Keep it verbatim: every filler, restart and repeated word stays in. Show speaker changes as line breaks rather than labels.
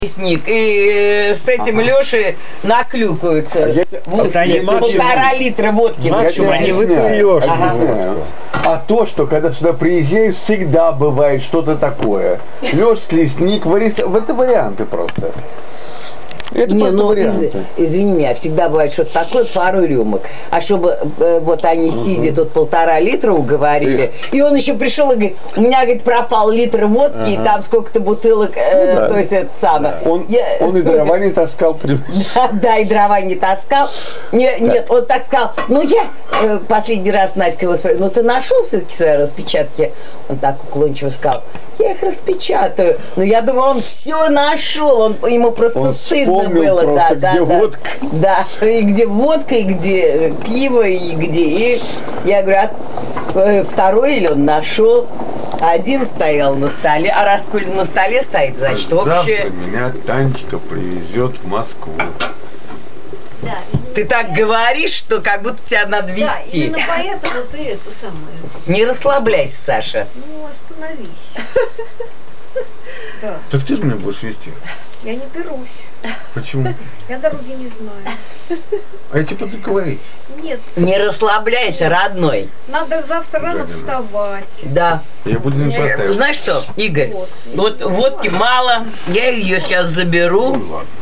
Лесник, и с этим ага. Лешей наклюкаются. Я, вот, полтора литра водки.
Максимум, они выпили Лешу. Ага. А то, что когда сюда приезжаешь, всегда бывает что-то такое. Леша, лесник, это варианты просто. Это
не, ну, из, извини меня, всегда бывает что-то такое, пару рюмок. А чтобы э, вот они угу. сидя тут полтора литра уговорили, и, и он еще пришел и говорит, у меня, говорит, пропал литр водки, ага. и там сколько-то бутылок, э, ну, да. то есть это самое.
Да. Он,
я,
он и дрова не таскал.
Да, да, и дрова не таскал. Не, нет, он так сказал, ну я э, последний раз Надька его спросила, ну ты нашел все-таки свои распечатки? Он так уклончиво сказал, я их распечатаю. Но я думаю, он все нашел, он, ему просто он стыдно было,
просто,
да,
где
да,
водка.
Да, и где водка, и где пиво, и где. И я говорю, а второй или он нашел, один стоял на столе, а раз на столе стоит, значит,
завтра
вообще.
Меня Танечка привезет в Москву.
Да,
ты так поэтому... говоришь, что как будто тебя надо везти.
Да, именно поэтому ты это самое.
Не расслабляйся, Саша.
Ну, остановись. Да.
Так ты же меня будешь везти.
Я не берусь.
Почему?
Я дороги не знаю.
А я тебе говорить.
Нет.
Не расслабляйся, родной.
Надо завтра рано вставать.
Да.
Я буду не
хватать. Знаешь что, Игорь, вот, вот водки мало, я ее сейчас заберу.